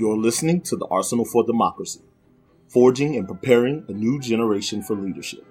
You're listening to the Arsenal for Democracy, forging and preparing a new generation for leadership.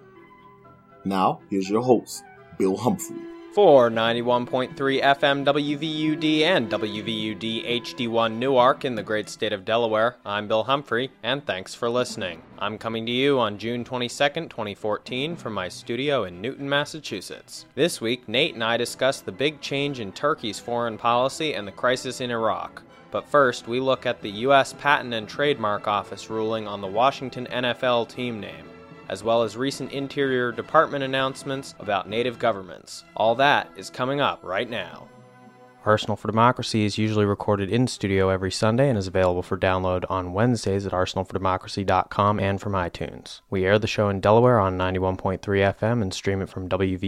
Now, here's your host, Bill Humphrey. For 91.3 FM WVUD and WVUD HD1 Newark in the great state of Delaware, I'm Bill Humphrey, and thanks for listening. I'm coming to you on June 22nd, 2014 from my studio in Newton, Massachusetts. This week, Nate and I discuss the big change in Turkey's foreign policy and the crisis in Iraq. But first, we look at the U.S. Patent and Trademark Office ruling on the Washington NFL team name, as well as recent Interior Department announcements about native governments. All that is coming up right now. Arsenal for Democracy is usually recorded in studio every Sunday and is available for download on Wednesdays at arsenalfordemocracy.com and from iTunes. We air the show in Delaware on 91.3 FM and stream it from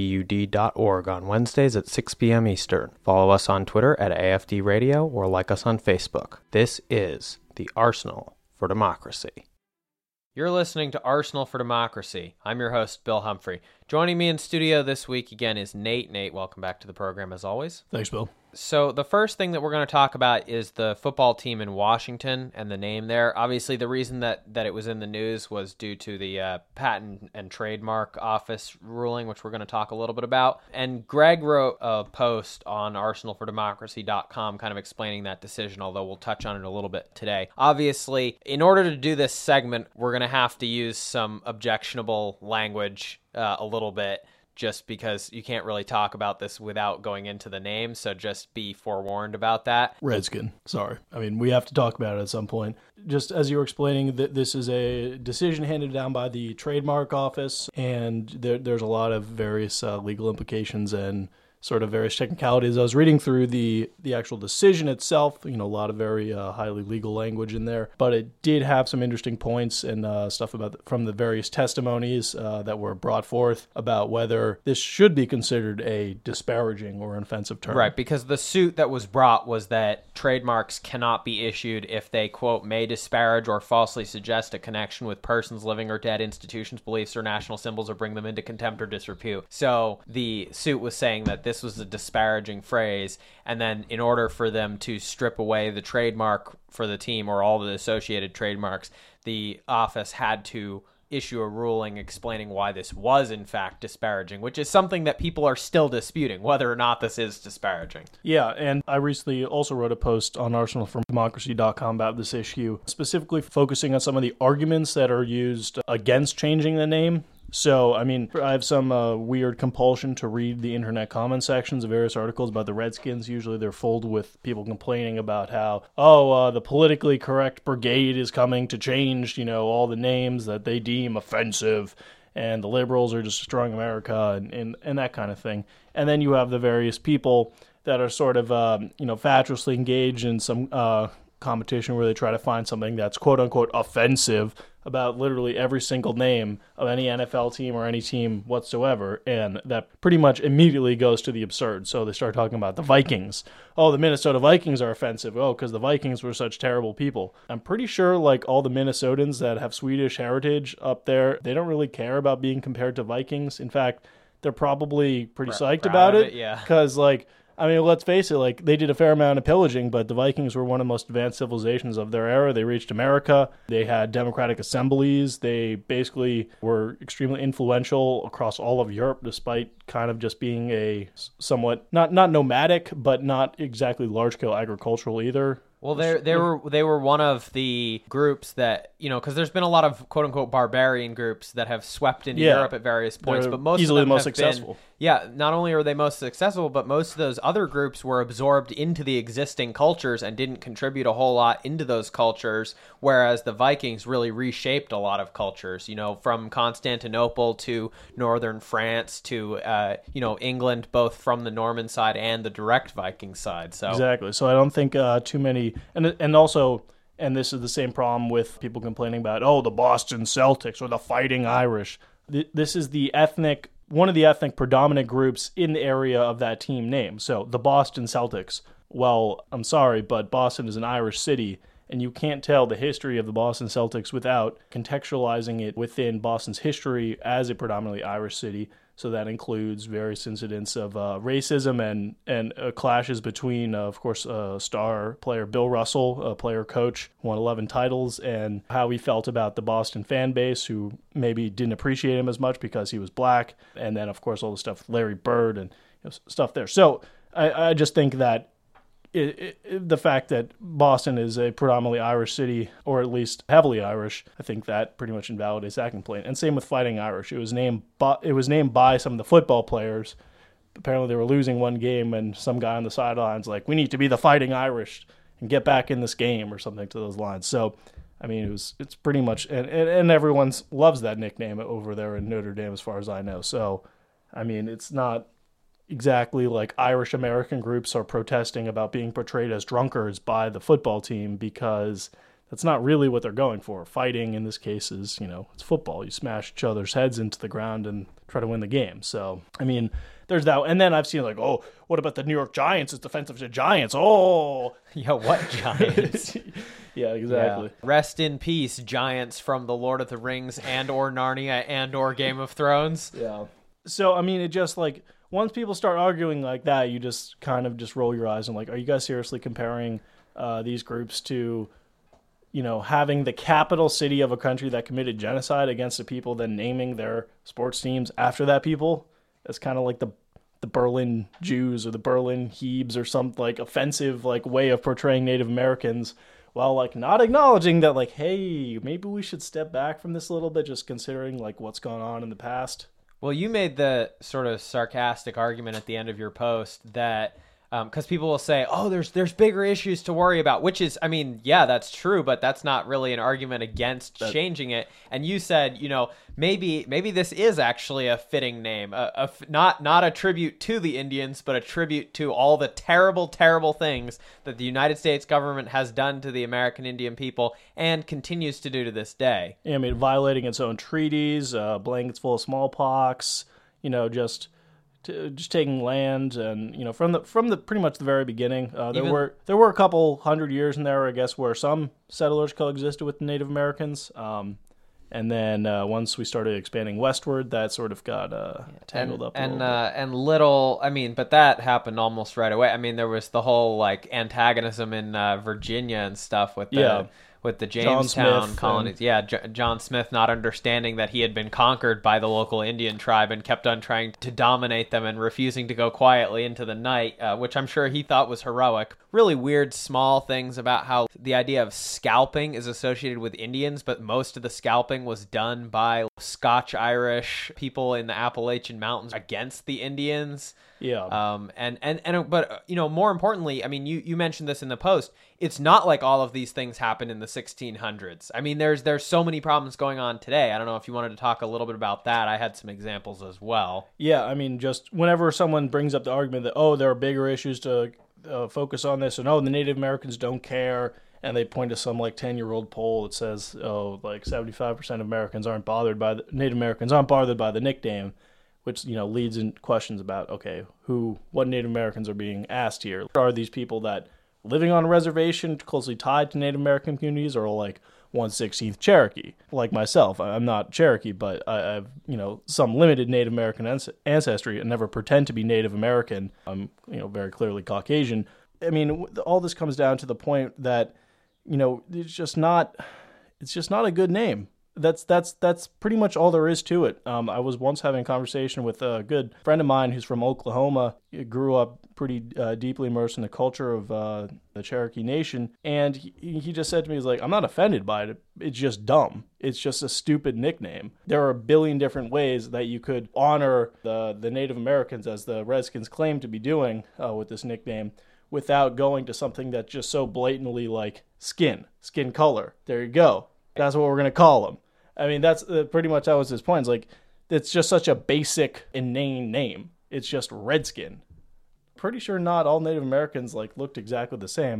wvud.org on Wednesdays at 6 p.m. Eastern. Follow us on Twitter at AFD Radio or like us on Facebook. This is the Arsenal for Democracy. You're listening to Arsenal for Democracy. I'm your host, Bill Humphrey. Joining me in studio this week again is Nate. Nate, welcome back to the program as always. Thanks, Bill. So the first thing that we're going to talk about is the football team in Washington and the name there. Obviously, the reason that it was in the news was due to the Patent and Trademark Office ruling, which we're going to talk a little bit about. And Greg wrote a post on arsenalfordemocracy.com kind of explaining that decision, although we'll touch on it a little bit today. Obviously, in order to do this segment, we're going to have to use some objectionable language a little bit, just because you can't really talk about this without going into the name, so just be forewarned about that. Redskin, sorry. I mean, we have to talk about it at some point. Just as you were explaining, that this is a decision handed down by the Trademark Office, and there's a lot of various legal implications and sort of various technicalities. I was reading through the actual decision itself, a lot of very highly legal language in there, but it did have some interesting points and stuff from the various testimonies that were brought forth about whether this should be considered a disparaging or an offensive term. Right, because the suit that was brought was that trademarks cannot be issued if they, quote, may disparage or falsely suggest a connection with persons living or dead, institutions, beliefs, or national symbols, or bring them into contempt or disrepute. So the suit was saying that this was a disparaging phrase, and then in order for them to strip away the trademark for the team or all the associated trademarks, the office had to issue a ruling explaining why this was in fact disparaging, which is something that people are still disputing, whether or not this is disparaging. Yeah, and I recently also wrote a post on arsenalfordemocracy.com about this issue, specifically focusing on some of the arguments that are used against changing the name. So, I mean, I have some weird compulsion to read the internet comment sections of various articles about the Redskins. Usually they're filled with people complaining about how, the politically correct brigade is coming to change, all the names that they deem offensive, and the liberals are just destroying America and that kind of thing. And then you have the various people that are sort of, fatuously engaged in some competition where they try to find something that's quote-unquote offensive about literally every single name of any NFL team or any team whatsoever, and that pretty much immediately goes to the absurd. So they start talking about the Vikings. Oh, the Minnesota Vikings are offensive. Oh, because the Vikings were such terrible people. I'm pretty sure, all the Minnesotans that have Swedish heritage up there, they don't really care about being compared to Vikings. In fact, they're probably pretty psyched about it. Yeah. Because, let's face it, they did a fair amount of pillaging, but the Vikings were one of the most advanced civilizations of their era. They reached America. They had democratic assemblies. They basically were extremely influential across all of Europe, despite kind of just being a somewhat, not nomadic, but not exactly large-scale agricultural either. Well, they were one of the groups that, because there's been a lot of quote-unquote barbarian groups that have swept into Europe at various points, but most easily of them the most have successful. Not only are they most successful, but most of those other groups were absorbed into the existing cultures and didn't contribute a whole lot into those cultures, whereas the Vikings really reshaped a lot of cultures, from Constantinople to northern France to, England, both from the Norman side and the direct Viking side. So exactly. So I don't think too many, and also, and this is the same problem with people complaining about, the Boston Celtics or the Fighting Irish. This is one of the ethnic predominant groups in the area of that team name. So the Boston Celtics. Well, I'm sorry, but Boston is an Irish city, and you can't tell the history of the Boston Celtics without contextualizing it within Boston's history as a predominantly Irish city. So that includes various incidents of racism and clashes between, of course, star player Bill Russell, a player coach, won 11 titles, and how he felt about the Boston fan base, who maybe didn't appreciate him as much because he was black. And then, of course, all the stuff with Larry Bird and stuff there. So I just think that the fact that Boston is a predominantly Irish city, or at least heavily Irish, I think that pretty much invalidates that complaint. And same with Fighting Irish. It was named by some of the football players. Apparently they were losing one game, and some guy on the sidelines like, we need to be the Fighting Irish and get back in this game, or something to those lines. So, I mean, it's pretty much, and everyone loves that nickname over there in Notre Dame, as far as I know. So, I mean, it's not exactly like Irish American groups are protesting about being portrayed as drunkards by the football team, because that's not really what they're going for. Fighting in this case is, it's football. You smash each other's heads into the ground and try to win the game. So, I mean, there's that. And then I've seen like, oh, what about the New York Giants? It's defensive to Giants. Oh, yeah, what Giants? Yeah, exactly. Yeah. Rest in peace, Giants from the Lord of the Rings and or Narnia and or Game of Thrones. Yeah. So, I mean, it just like, once people start arguing like that, you just kind of just roll your eyes and like, are you guys seriously comparing these groups to, having the capital city of a country that committed genocide against the people, then naming their sports teams after that people? That's kind of like the Berlin Jews or the Berlin Hebes or some like offensive like way of portraying Native Americans, while like not acknowledging that like, hey, maybe we should step back from this a little bit, just considering like what's gone on in the past. Well, you made the sort of sarcastic argument at the end of your post that because people will say, oh, there's bigger issues to worry about, which is, I mean, yeah, that's true, but that's not really an argument against changing it. And you said, maybe this is actually a fitting name, not a tribute to the Indians, but a tribute to all the terrible, terrible things that the United States government has done to the American Indian people and continues to do to this day. Yeah, I mean, violating its own treaties, blankets full of smallpox, just taking land, and from the pretty much the very beginning, there were a couple hundred years in there, I guess, where some settlers coexisted with the Native Americans, and then once we started expanding westward, that sort of got tangled up. But that happened almost right away. I mean, there was the whole like antagonism in Virginia and stuff with the Jamestown colonies. John Smith not understanding that he had been conquered by the local Indian tribe and kept on trying to dominate them and refusing to go quietly into the night, which I'm sure he thought was heroic. Really weird small things about how the idea of scalping is associated with Indians, but most of the scalping was done by Scotch-Irish people in the Appalachian Mountains against the Indians. Yeah. But more importantly, I mean, you mentioned this in the post. It's not like all of these things happened in the 1600s. I mean, there's so many problems going on today. I don't know if you wanted to talk a little bit about that. I had some examples as well. Yeah, I mean, just whenever someone brings up the argument that, oh, there are bigger issues to focus on this, and oh, the Native Americans don't care, and they point to some like 10-year-old poll that says, oh, like 75% of Native Americans aren't bothered by the nickname, which leads in questions about, okay, what Native Americans are being asked here. Are these people that living on a reservation closely tied to Native American communities, or like 1/16 Cherokee, like myself? I'm not Cherokee, but I have some limited Native American ancestry and never pretend to be Native American. I'm very clearly Caucasian. I mean, all this comes down to the point that it's just not a good name. That's pretty much all there is to it. I was once having a conversation with a good friend of mine who's from Oklahoma. He grew up pretty deeply immersed in the culture of the Cherokee Nation, and he just said to me, he's like, I'm not offended by it. It's just dumb. It's just a stupid nickname. There are a billion different ways that you could honor the Native Americans, as the Redskins claim to be doing with this nickname, without going to something that's just so blatantly like skin color. There you go. That's what we're going to call them. I mean, that's pretty much that was his point. It's like, it's just such a basic, inane name. It's just Redskin. Pretty sure not all Native Americans like looked exactly the same.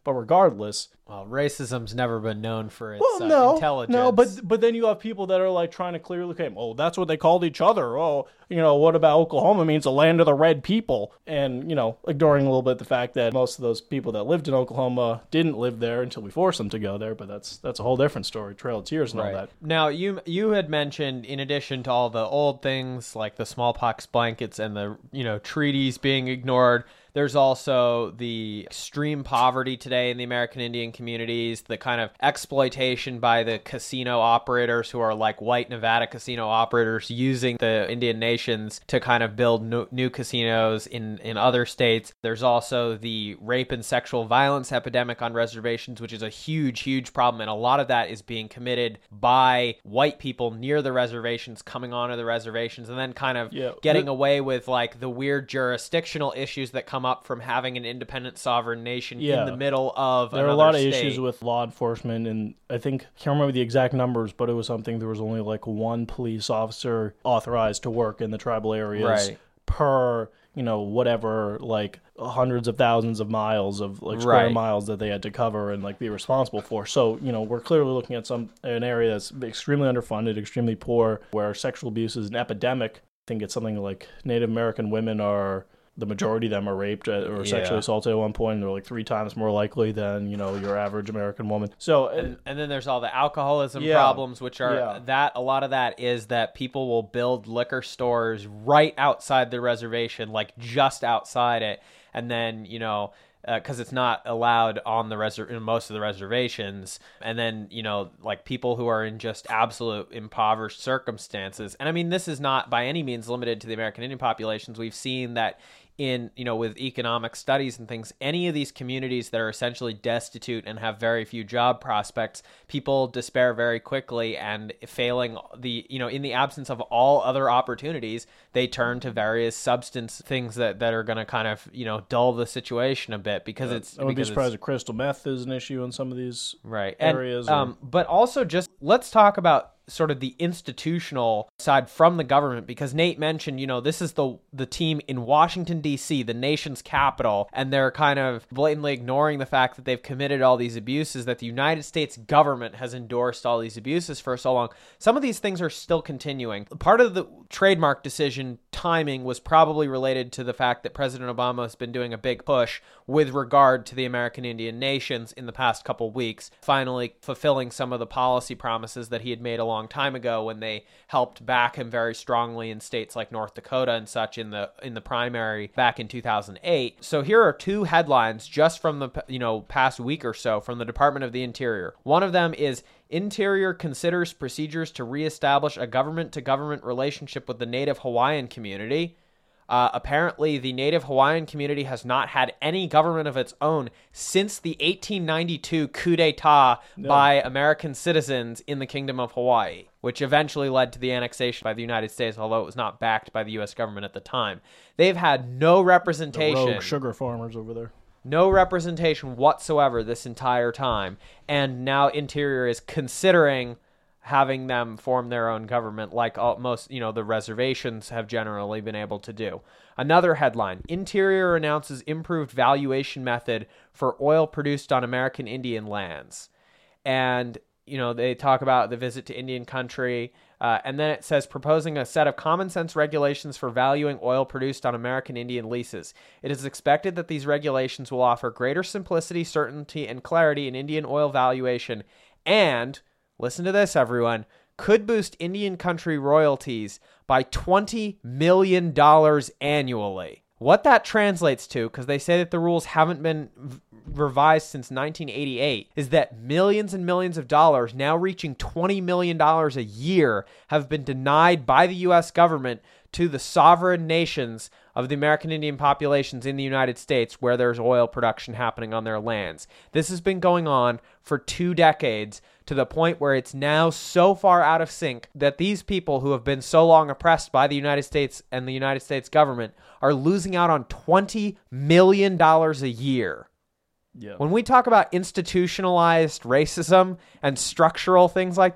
But regardless, well, racism's never been known for its intelligence. No, but then you have people that are like trying to clearly claim, oh, that's what they called each other. Oh, what about Oklahoma means the land of the red people? And, ignoring a little bit the fact that most of those people that lived in Oklahoma didn't live there until we forced them to go there. But that's a whole different story, Trail of Tears and all that. Now, you had mentioned, in addition to all the old things like the smallpox blankets and the, treaties being ignored, there's also the extreme poverty today in the American Indian communities, the kind of exploitation by the casino operators who are like white Nevada casino operators using the Indian nations to kind of build new casinos in other states. There's also the rape and sexual violence epidemic on reservations, which is a huge, huge problem. And a lot of that is being committed by white people near the reservations, coming onto the reservations, and then kind of getting away with like the weird jurisdictional issues that come up from having an independent sovereign nation in the middle of there are a lot of issues with law enforcement, and I can't remember the exact numbers, but it was something, there was only like one police officer authorized to work in the tribal areas per whatever, like hundreds of thousands of miles of like square miles that they had to cover and like be responsible for. So we're clearly looking at an area that's extremely underfunded, extremely poor, where sexual abuse is an epidemic. I think it's something like Native American women are, the majority of them are raped or sexually assaulted at one point, and they're like 3 times more likely than, your average American woman. So, and then there's all the alcoholism problems, which are that a lot of that is that people will build liquor stores right outside the reservation, like just outside it. And then, because it's not allowed on in most of the reservations. And then, like people who are in just absolute impoverished circumstances. And I mean, this is not by any means limited to the American Indian populations. We've seen that in, with economic studies and things, any of these communities that are essentially destitute and have very few job prospects, people despair very quickly, and failing in the absence of all other opportunities, they turn to various substance things that are going to kind of, dull the situation a bit because I wouldn't be surprised if crystal meth is an issue in some of these areas. But also just let's talk about sort of the institutional side from the government, because Nate mentioned, this is the team in Washington, D.C., the nation's capital, and they're kind of blatantly ignoring the fact that they've committed all these abuses, that the United States government has endorsed all these abuses for so long. Some of these things are still continuing. Part of the trademark decision timing was probably related to the fact that President Obama has been doing a big push with regard to the American Indian nations in the past couple weeks, finally fulfilling some of the policy promises that he had made a long time ago when they helped back him very strongly in states like North Dakota and such in the primary back in 2008. So here are 2 headlines just from the past week or so from the Department of the Interior. One of them is Interior considers procedures to reestablish a government-to-government relationship with the Native Hawaiian community. Apparently, the Native Hawaiian community has not had any government of its own since the 1892 coup d'etat by American citizens in the Kingdom of Hawaii, which eventually led to the annexation by the United States, although it was not backed by the U.S. government at the time. They've had no representation. The rogue sugar farmers over there. No representation whatsoever this entire time. And now Interior is considering having them form their own government like most, the reservations have generally been able to do. Another headline, Interior announces improved valuation method for oil produced on American Indian lands. And, they talk about the visit to Indian country. And then it says, proposing a set of common sense regulations for valuing oil produced on American Indian leases. It is expected that these regulations will offer greater simplicity, certainty, and clarity in Indian oil valuation and, listen to this, everyone, could boost Indian country royalties by $20 million annually. What that translates to, because they say that the rules haven't been revised since 1988, is that millions and millions of dollars, now reaching $20 million a year, have been denied by the U.S. government to the sovereign nations of the American Indian populations in the United States where there's oil production happening on their lands. This has been going on for 2 decades, to the point where it's now so far out of sync that these people who have been so long oppressed by the United States and the United States government are losing out on $20 million a year. Yeah. When we talk about institutionalized racism and structural things like that,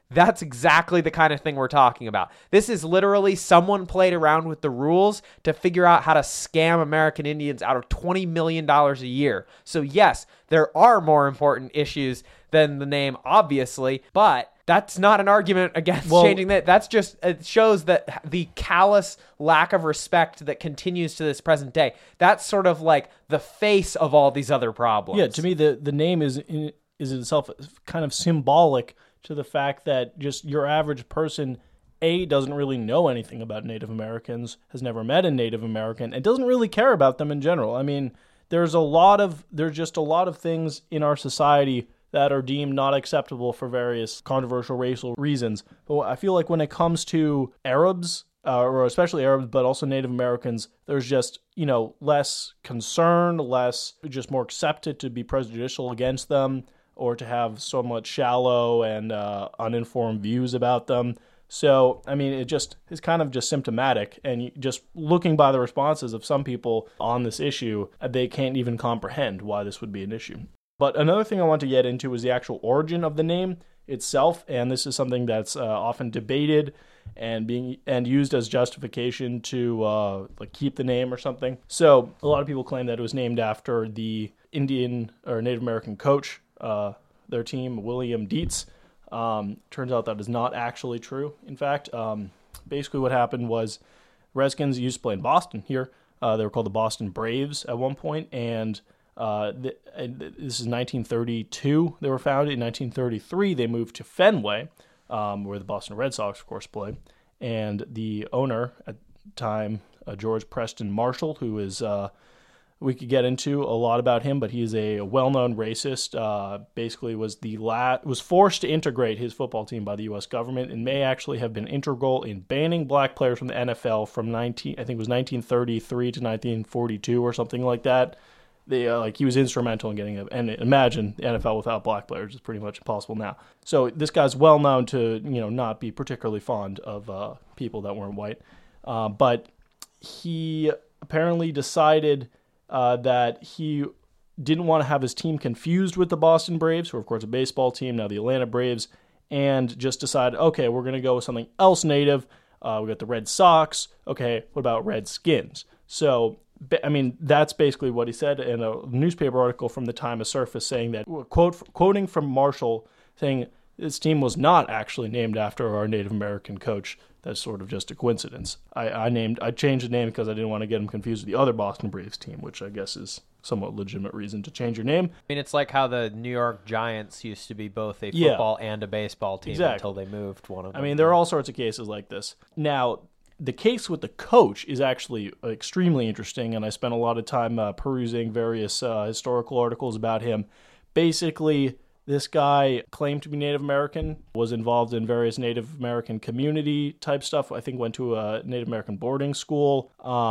That's exactly the kind of thing we're talking about. This is literally someone played around with the rules to figure out how to scam American Indians out of $20 million a year. So yes, there are more important issues than the name, obviously, but that's not an argument against changing that. That's just, it shows that the callous lack of respect that continues to this present day. That's sort of like the face of all these other problems. Yeah, to me, the name is itself kind of symbolic to the fact that just your average person, A, doesn't really know anything about Native Americans, has never met a Native American, and doesn't really care about them in general. I mean, there's just a lot of things in our society that are deemed not acceptable for various controversial racial reasons. But I feel like when it comes to Arabs, or especially Arabs, but also Native Americans, there's just, less concern, just more accepted to be prejudicial against them, or to have somewhat shallow and uninformed views about them. So, I mean, it just is kind of just symptomatic. And just looking by the responses of some people on this issue, they can't even comprehend why this would be an issue. But another thing I want to get into is the actual origin of the name itself, and this is something that's often debated and used as justification to keep the name or something. So a lot of people claim that it was named after the Indian or Native American coach, their team, William Dietz. Turns out that is not actually true. In fact, basically what happened was Redskins used to play in Boston here. They were called the Boston Braves at one point, and this is 1932. They were founded in 1933. They moved to Fenway, where the Boston Red Sox, of course, play. And the owner at the time, George Preston Marshall, who is, we could get into a lot about him, but he's a well-known racist. Basically, was forced to integrate his football team by the U.S. government, and may actually have been integral in banning black players from the NFL from 1933 to 1942 or something like that. He was instrumental in getting it. And imagine the NFL without black players is pretty much impossible now. So this guy's well known to, not be particularly fond of people that weren't white. But he apparently decided that he didn't want to have his team confused with the Boston Braves, who are, of course, a baseball team, now the Atlanta Braves, and just decided, okay, we're going to go with something else native. We got the Red Sox. Okay, what about Redskins? So, I mean, that's basically what he said in a newspaper article from the time of Surface, saying that, quoting from Marshall, saying this team was not actually named after our Native American coach. That's sort of just a coincidence. I changed the name because I didn't want to get him confused with the other Boston Braves team, which I guess is somewhat legitimate reason to change your name. I mean, it's like how the New York Giants used to be both a football and a baseball team until they moved one of them. I mean, there are all sorts of cases like this. Now, the case with the coach is actually extremely interesting, and I spent a lot of time perusing various historical articles about him. Basically, this guy claimed to be Native American, was involved in various Native American community type stuff. I think went to a Native American boarding school.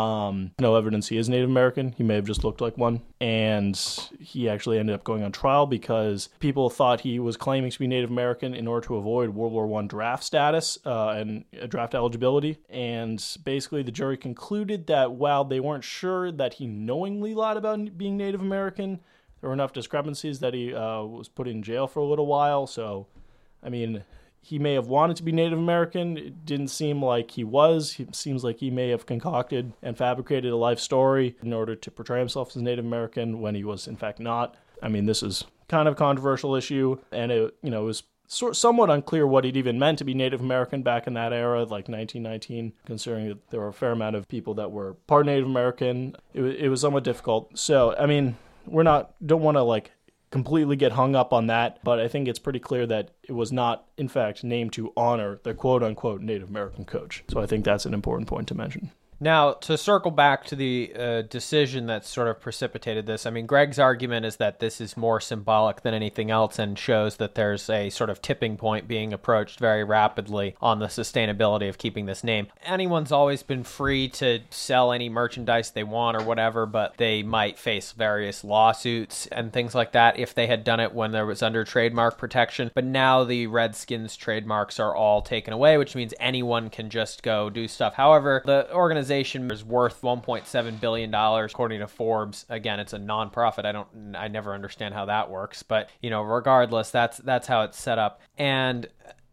No evidence he is Native American. He may have just looked like one. And he actually ended up going on trial because people thought he was claiming to be Native American in order to avoid World War I draft status and draft eligibility. And basically the jury concluded that while they weren't sure that he knowingly lied about being Native American, there were enough discrepancies that he was put in jail for a little while. So, I mean, he may have wanted to be Native American. It didn't seem like he was. It seems like he may have concocted and fabricated a life story in order to portray himself as Native American when he was, in fact, not. I mean, this is kind of a controversial issue, and it was somewhat unclear what it even meant to be Native American back in that era, like 1919, considering that there were a fair amount of people that were part Native American. It was somewhat difficult. So, I mean, don't want to completely get hung up on that, but I think it's pretty clear that it was not, in fact, named to honor the quote-unquote Native American coach. So I think that's an important point to mention. Now, to circle back to the decision that sort of precipitated this, I mean, Greg's argument is that this is more symbolic than anything else and shows that there's a sort of tipping point being approached very rapidly on the sustainability of keeping this name. Anyone's always been free to sell any merchandise they want or whatever, but they might face various lawsuits and things like that if they had done it when there was under trademark protection. But now the Redskins trademarks are all taken away, which means anyone can just go do stuff. However, the organization is worth $1.7 billion, according to Forbes. Again, it's a nonprofit. I never understand how that works, but regardless, that's how it's set up. And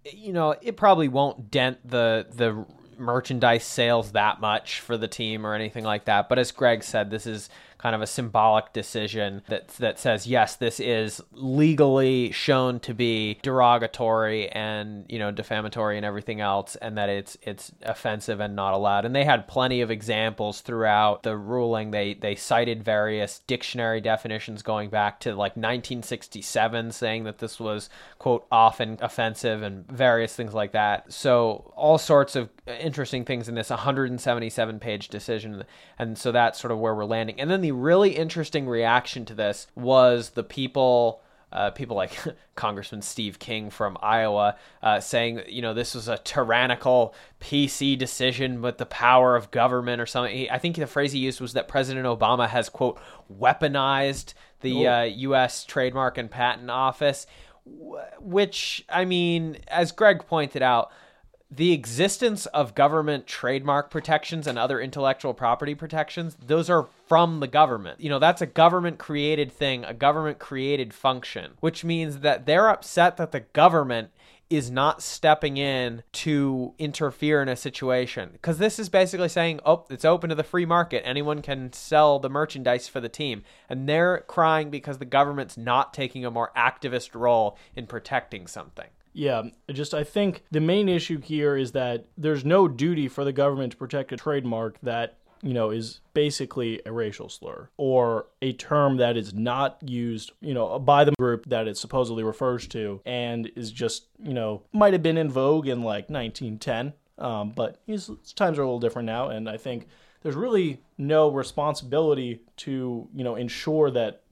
it probably won't dent the merchandise sales that much for the team or anything like that. But as Greg said, this is kind of a symbolic decision that says, yes, this is legally shown to be derogatory and, defamatory and everything else, and that it's offensive and not allowed. And they had plenty of examples throughout the ruling. They cited various dictionary definitions going back to like 1967, saying that this was, quote, often offensive and various things like that. So all sorts of interesting things in this 177-page decision. And so that's sort of where we're landing. And then the really interesting reaction to this was the people like Congressman Steve King from Iowa, saying, this was a tyrannical PC decision with the power of government or something. I think the phrase he used was that President Obama has, quote, weaponized the U.S. Trademark and Patent Office, which, as Greg pointed out, the existence of government trademark protections and other intellectual property protections, those are from the government. That's a government-created thing, a government-created function, which means that they're upset that the government is not stepping in to interfere in a situation. Because this is basically saying, it's open to the free market. Anyone can sell the merchandise for the team. And they're crying because the government's not taking a more activist role in protecting something. Yeah, I think the main issue here is that there's no duty for the government to protect a trademark that, is basically a racial slur or a term that is not used, by the group that it supposedly refers to and is just, might have been in vogue in like 1910. But times are a little different now. And I think there's really no responsibility to, ensure that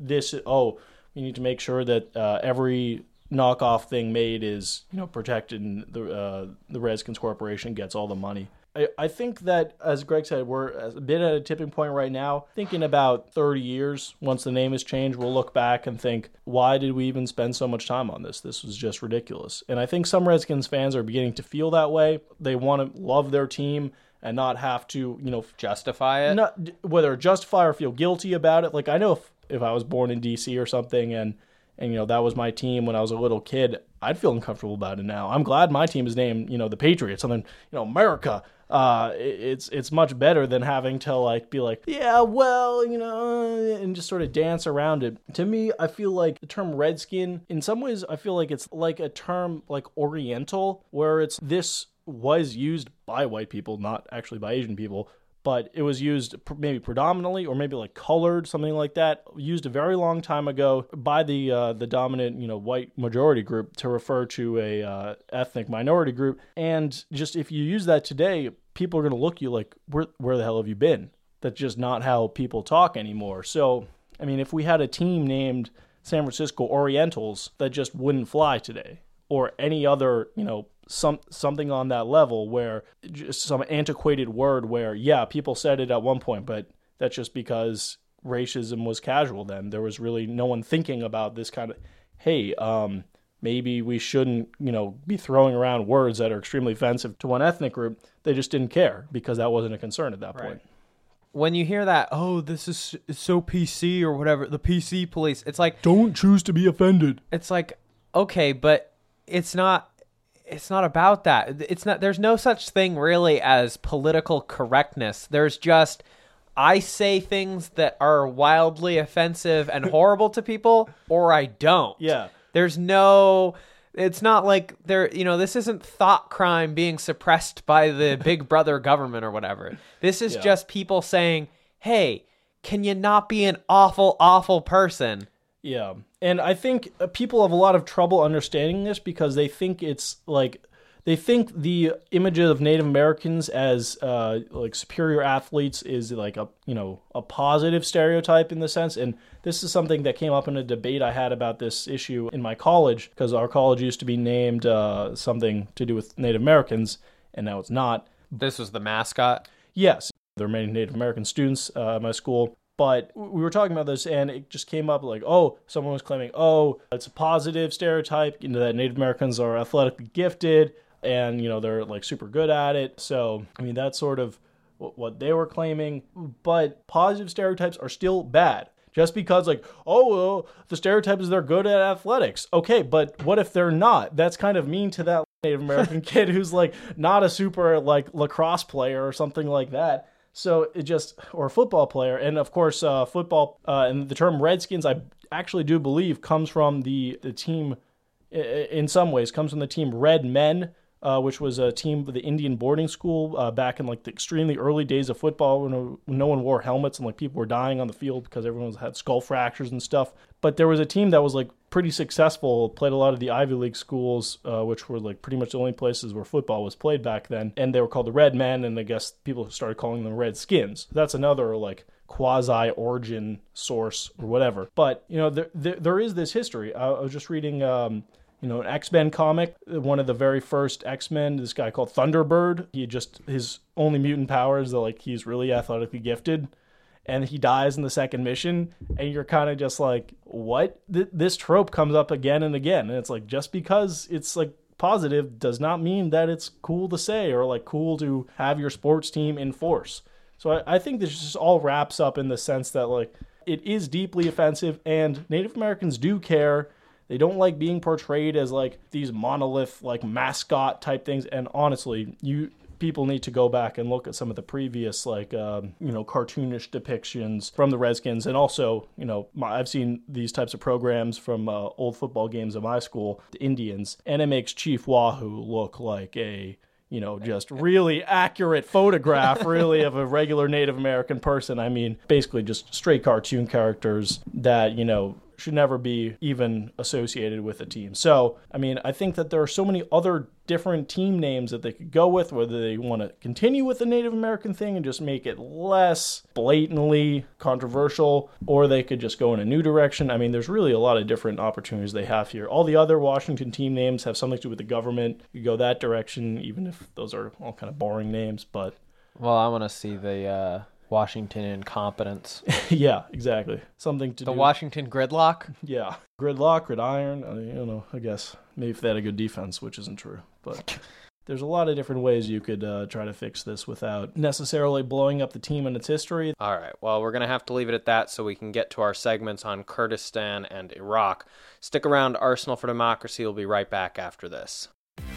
we need to make sure that every knockoff thing made is protected and the Redskins Corporation gets all the money. I think that, as Greg said, we're a bit at a tipping point right now. Thinking about 30 years, once the name is changed, we'll look back and think, why did we even spend so much time on this? This was just ridiculous. And I think some Redskins fans are beginning to feel that way. They want to love their team and not have to, justify it. Whether justify or feel guilty about it. Like, I know if I was born in D.C. or something and that was my team when I was a little kid, I'd feel uncomfortable about it now. I'm glad my team is named, the Patriots. Something, America. It's much better than having to be like, yeah, well, and just sort of dance around it. To me, I feel like the term Redskin, in some ways, I feel like it's like a term like Oriental, where this was used by white people, not actually by Asian people, but it was used maybe predominantly or maybe like colored, something like that, used a very long time ago by the dominant, white majority group to refer to a ethnic minority group. And just if you use that today, people are going to look at you like, where the hell have you been? That's just not how people talk anymore. So, if we had a team named San Francisco Orientals, that just wouldn't fly today. Or any other, something on that level where just some antiquated word where, yeah, people said it at one point, but that's just because racism was casual then. There was really no one thinking about this kind of, hey, maybe we shouldn't, be throwing around words that are extremely offensive to one ethnic group. They just didn't care because that wasn't a concern at that point. When you hear that, this is so PC or whatever, the PC police, it's like, don't choose to be offended. It's like, okay, but it's not about that. There's no such thing really as political correctness. There's just, I say things that are wildly offensive and horrible to people, or I don't. Yeah. It's not like this isn't thought crime being suppressed by the big brother government or whatever. This is just people saying, hey, can you not be an awful, awful person? Yeah. And I think people have a lot of trouble understanding this because they think it's like, they think the image of Native Americans as superior athletes is like a positive stereotype in the sense. And this is something that came up in a debate I had about this issue in my college, because our college used to be named something to do with Native Americans, and now it's not. This was the mascot? Yes. There are many Native American students at my school. But we were talking about this, and it just came up like, someone was claiming, it's a positive stereotype, that Native Americans are athletically gifted, and, they're like super good at it. So, that's sort of what they were claiming. But positive stereotypes are still bad. Just because the stereotype is they're good at athletics. Okay, but what if they're not? That's kind of mean to that Native American kid who's like not a super like lacrosse player or something like that. So or a football player. And of course, football, and the term Redskins, I actually do believe comes from the team, in some ways, comes from the team Red Men, which was a team of the Indian boarding school back in like the extremely early days of football when no one wore helmets and like people were dying on the field because everyone had skull fractures and stuff. But there was a team that was like pretty successful, played a lot of the Ivy League schools, which were like pretty much the only places where football was played back then. And they were called the Red Men, and I guess people started calling them Redskins. That's another like quasi-origin source or whatever. But, there is this history. I was just reading an X-Men comic, one of the very first X-Men, this guy called Thunderbird. His only mutant power is that like he's really athletically gifted, and he dies in the second mission, and you're kind of just like, what? This trope comes up again and again, and it's like, just because it's like positive does not mean that it's cool to say or like cool to have your sports team enforce. So I think this just all wraps up in the sense that like it is deeply offensive, and Native Americans do care. They don't like being portrayed as like these monolith, like mascot type things. And honestly, people need to go back and look at some of the previous like, cartoonish depictions from the Redskins. And also, I've seen these types of programs from old football games at my school, the Indians, and it makes Chief Wahoo look like a, just really accurate photograph, really, of a regular Native American person. I mean, basically just straight cartoon characters that, should never be even associated with a team. So, I mean, I think that there are so many other different team names that they could go with, whether they want to continue with the Native American thing and just make it less blatantly controversial, or they could just go in a new direction. I mean, there's really a lot of different opportunities they have here. All the other Washington team names have something to do with the government. You go that direction, even if those are all kind of boring names, but... Well, I want to see the... Washington incompetence. Yeah, exactly. Something to do. The Washington gridlock? Yeah. Gridlock, gridiron, I guess. Maybe if they had a good defense, which isn't true. But there's a lot of different ways you could try to fix this without necessarily blowing up the team and its history. All right. Well, we're going to have to leave it at that so we can get to our segments on Kurdistan and Iraq. Stick around. Arsenal for Democracy will be right back after this.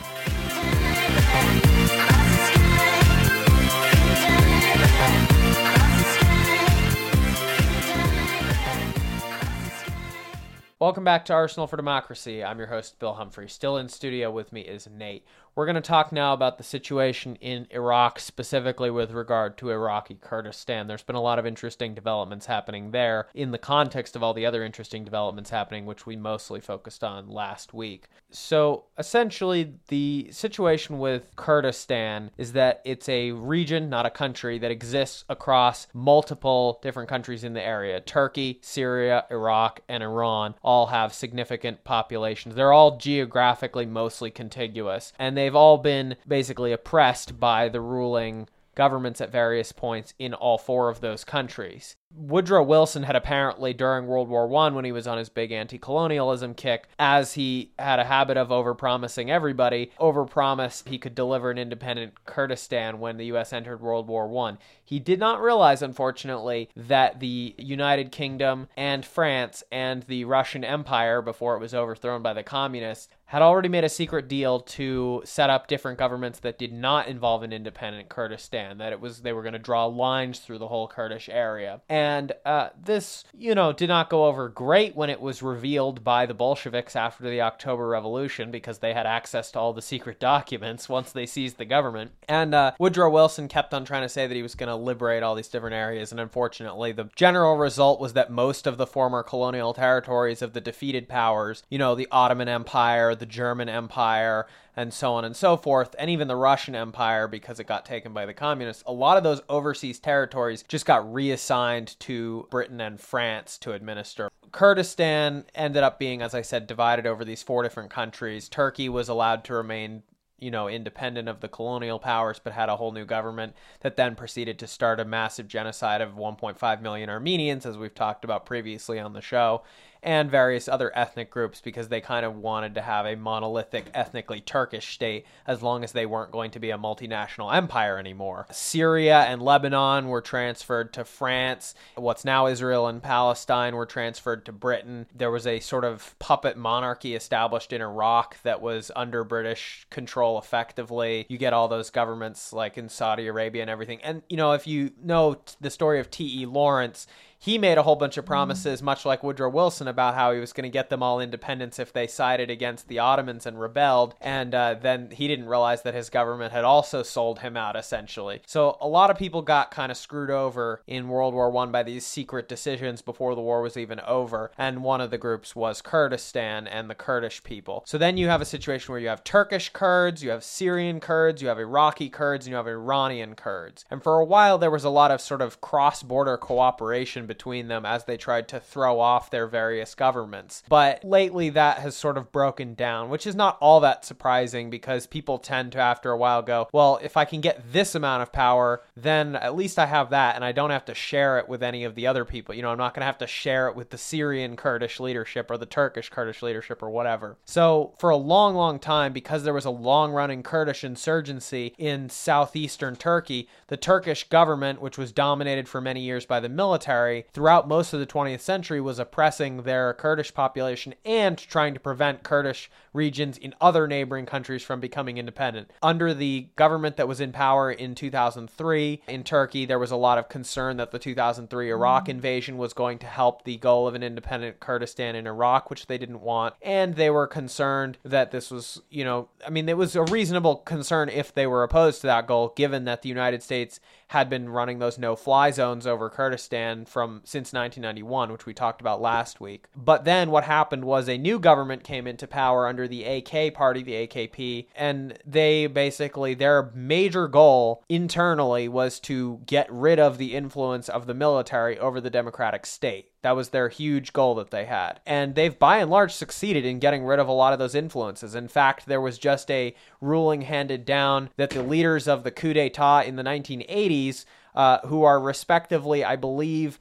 Welcome back to Arsenal for Democracy. I'm your host, Bill Humphrey. Still in studio with me is Nate. We're going to talk now about the situation in Iraq, specifically with regard to Iraqi Kurdistan. There's been a lot of interesting developments happening there in the context of all the other interesting developments happening, which we mostly focused on last week. So essentially, the situation with Kurdistan is that it's a region, not a country, that exists across multiple different countries in the area. Turkey, Syria, Iraq, and Iran all have significant populations. They're all geographically mostly contiguous, and they've all been basically oppressed by the ruling governments at various points in all four of those countries. Woodrow Wilson had apparently, during World War I, when he was on his big anti-colonialism kick, as he had a habit of overpromising everybody, overpromised he could deliver an independent Kurdistan when the U.S. entered World War I. He did not realize, unfortunately, that the United Kingdom and France and the Russian Empire, before it was overthrown by the communists, had already made a secret deal to set up different governments that did not involve an independent Kurdistan, that they were going to draw lines through the whole Kurdish area. And this, did not go over great when it was revealed by the Bolsheviks after the October Revolution, because they had access to all the secret documents once they seized the government. And Woodrow Wilson kept on trying to say that he was going to liberate all these different areas, and unfortunately, the general result was that most of the former colonial territories of the defeated powers, the Ottoman Empire, the German Empire, and so on and so forth, and even the Russian Empire, because it got taken by the communists, a lot of those overseas territories just got reassigned to Britain and France to administer. Kurdistan ended up being, as I said, divided over these four different countries. Turkey was allowed to remain independent of the colonial powers, but had a whole new government that then proceeded to start a massive genocide of 1.5 million Armenians, as we've talked about previously on the show. and various other ethnic groups, because they kind of wanted to have a monolithic, ethnically Turkish state as long as they weren't going to be a multinational empire anymore. Syria and Lebanon were transferred to France. What's now Israel and Palestine were transferred to Britain. There was a sort of puppet monarchy established in Iraq that was under British control effectively. You get all those governments like in Saudi Arabia and everything. And, if you know the story of T.E. Lawrence, he made a whole bunch of promises, much like Woodrow Wilson, about how he was going to get them all independence if they sided against the Ottomans and rebelled. And then he didn't realize that his government had also sold him out, essentially. So a lot of people got kind of screwed over in World War I by these secret decisions before the war was even over. And one of the groups was Kurdistan and the Kurdish people. So then you have a situation where you have Turkish Kurds, you have Syrian Kurds, you have Iraqi Kurds, and you have Iranian Kurds. And for a while, there was a lot of sort of cross-border cooperation between them as they tried to throw off their various governments. But lately that has sort of broken down, which is not all that surprising, because people tend to, after a while, go, well, if I can get this amount of power, then at least I have that, and I don't have to share it with any of the other people. I'm not going to have to share it with the Syrian Kurdish leadership or the Turkish Kurdish leadership or whatever. So for a long, long time, because there was a long-running Kurdish insurgency in southeastern Turkey, the Turkish government, which was dominated for many years by the military, throughout most of the 20th century was oppressing their Kurdish population and trying to prevent Kurdish regions in other neighboring countries from becoming independent. Under the government that was in power in 2003 in Turkey, there was a lot of concern that the 2003 Iraq invasion was going to help the goal of an independent Kurdistan in Iraq, which they didn't want. And they were concerned that this was, it was a reasonable concern if they were opposed to that goal, given that the United States had been running those no-fly zones over Kurdistan since 1991, which we talked about last week. But then what happened was a new government came into power under the AK party, the AKP, and they basically, their major goal internally was to get rid of the influence of the military over the democratic state. That was their huge goal that they had. And they've by and large succeeded in getting rid of a lot of those influences. In fact, there was just a ruling handed down that the leaders of the coup d'etat in the 1980s, who are respectively, I believe,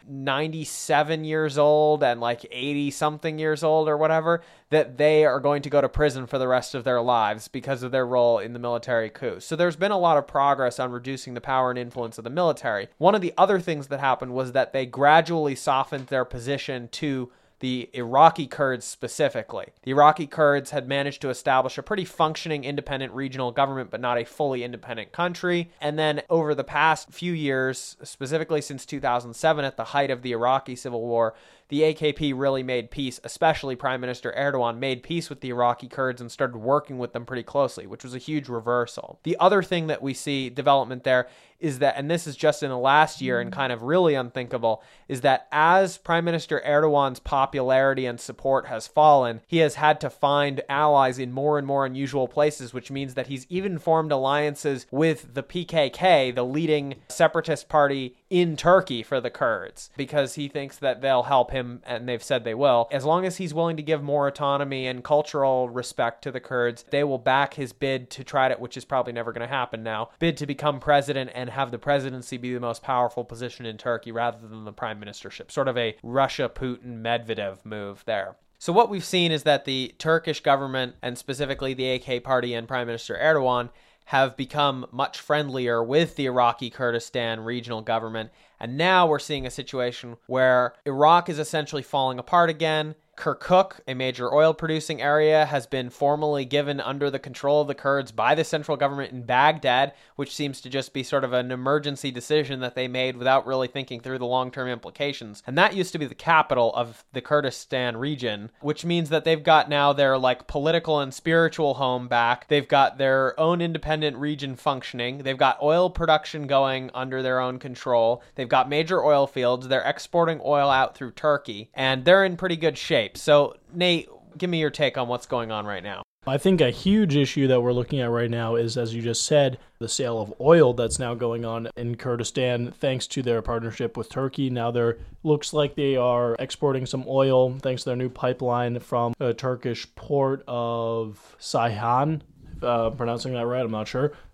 97 years old and like 80-something years old or whatever, that they are going to go to prison for the rest of their lives because of their role in the military coup. So there's been a lot of progress on reducing the power and influence of the military. One of the other things that happened was that they gradually softened their position to the Iraqi Kurds specifically. The Iraqi Kurds had managed to establish a pretty functioning independent regional government, but not a fully independent country. And then over the past few years, specifically since 2007, at the height of the Iraqi civil war, the AKP really made peace, especially Prime Minister Erdogan made peace with the Iraqi Kurds and started working with them pretty closely, which was a huge reversal. The other thing that we see development there is that, and this is just in the last year and kind of really unthinkable, is that as Prime Minister Erdogan's popularity and support has fallen, he has had to find allies in more and more unusual places, which means that he's even formed alliances with the PKK, the leading separatist party in Turkey for the Kurds, because he thinks that they'll help him, and they've said they will. As long as he's willing to give more autonomy and cultural respect to the Kurds, they will back his bid to try to, which is probably never going to happen now, bid to become president and have the presidency be the most powerful position in Turkey rather than the prime ministership. Sort of a Russia-Putin-Medvedev move there. So what we've seen is that the Turkish government, and specifically the AK party and Prime Minister Erdogan, have become much friendlier with the Iraqi Kurdistan regional government. And now we're seeing a situation where Iraq is essentially falling apart again. Kirkuk, a major oil-producing area, has been formally given under the control of the Kurds by the central government in Baghdad, which seems to just be sort of an emergency decision that they made without really thinking through the long-term implications. And that used to be the capital of the Kurdistan region, which means that they've got now their political and spiritual home back. They've got their own independent region functioning. They've got oil production going under their own control. They've got major oil fields. They're exporting oil out through Turkey, and they're in pretty good shape. So, Nate, give me your take on what's going on right now. I think a huge issue that we're looking at right now is, as you just said, the sale of oil that's now going on in Kurdistan thanks to their partnership with Turkey. Now there looks like they are exporting some oil thanks to their new pipeline from the Turkish port of Ceyhan. Pronouncing that right, I'm not sure.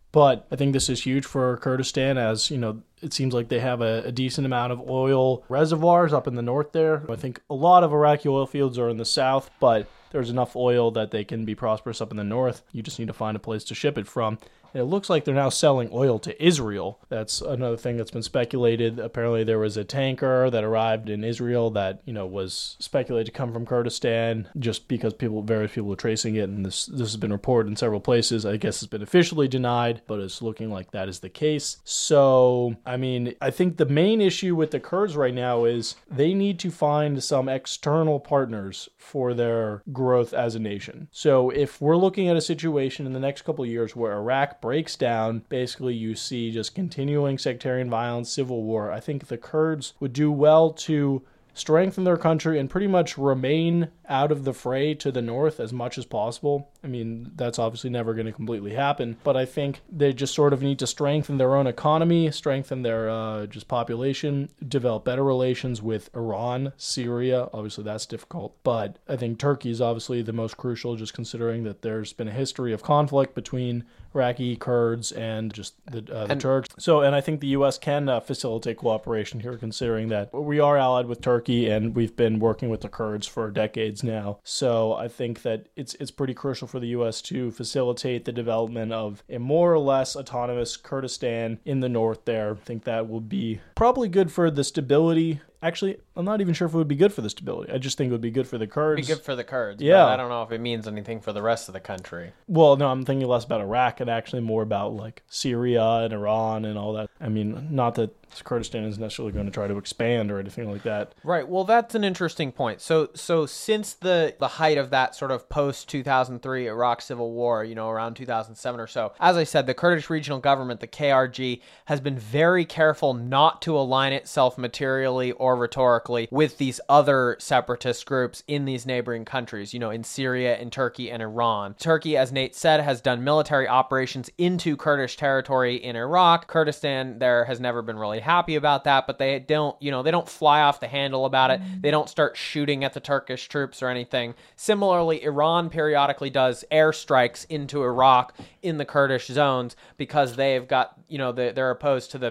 But I think this is huge for Kurdistan, as, it seems like they have a decent amount of oil reservoirs up in the north there. I think a lot of Iraqi oil fields are in the south, but there's enough oil that they can be prosperous up in the north. You just need to find a place to ship it from. And it looks like they're now selling oil to Israel. That's another thing that's been speculated. Apparently there was a tanker that arrived in Israel that, was speculated to come from Kurdistan, just because various people are tracing it. And this has been reported in several places. I guess it's been officially denied, but it's looking like that is the case. So, I think the main issue with the Kurds right now is they need to find some external partners for their growth as a nation. So if we're looking at a situation in the next couple of years where Iraq breaks down, basically you see just continuing sectarian violence, civil war, I think the Kurds would do well to strengthen their country and pretty much remain out of the fray to the north as much as possible. That's obviously never going to completely happen, but I think they just sort of need to strengthen their own economy, strengthen their just population, develop better relations with Iran, Syria. Obviously that's difficult, but I think Turkey is obviously the most crucial, just considering that there's been a history of conflict between Iraqi Kurds and just the Turks. So, and I think the U.S. can facilitate cooperation here, considering that we are allied with Turkey and we've been working with the Kurds for decades now. So I think that it's pretty crucial for the U.S. to facilitate the development of a more or less autonomous Kurdistan in the north there. I think that will be probably good for the stability. Actually, I'm not even sure if it would be good for the stability. I just think it would be good for the Kurds. It'd be good for the Kurds, yeah. But I don't know if it means anything for the rest of the country. Well, no, I'm thinking less about Iraq and actually more about like Syria and Iran and all that. Not that Kurdistan is necessarily going to try to expand or anything like that. Right. Well, that's an interesting point. So since the height of that sort of post-2003 Iraq civil war, around 2007 or so, as I said, the Kurdish regional government, the KRG, has been very careful not to align itself materially or rhetorically with these other separatist groups in these neighboring countries, in Syria, in Turkey, and Iran. Turkey, as Nate said, has done military operations into Kurdish territory in Iraq. Kurdistan there has never been really happy about that, but they don't fly off the handle about it. They don't start shooting at the Turkish troops or anything. Similarly, Iran periodically does airstrikes into Iraq in the Kurdish zones because they've got, they're opposed to the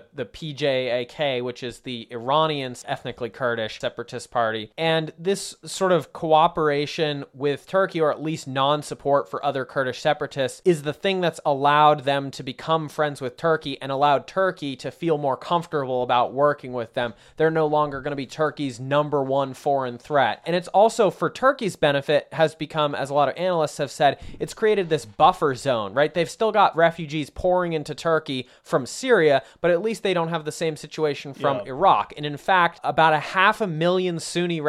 PJAK, which is the Iranian ethnically Kurdish separatist party. And this sort of cooperation with Turkey, or at least non-support for other Kurdish separatists, is the thing that's allowed them to become friends with Turkey and allowed Turkey to feel more comfortable about working with them. They're no longer going to be Turkey's number one foreign threat. And it's also, for Turkey's benefit, has become, as a lot of analysts have said, it's created this buffer zone, right? They've still got refugees pouring into Turkey from Syria, but at least they don't have the same situation from Iraq. And in fact, about 500,000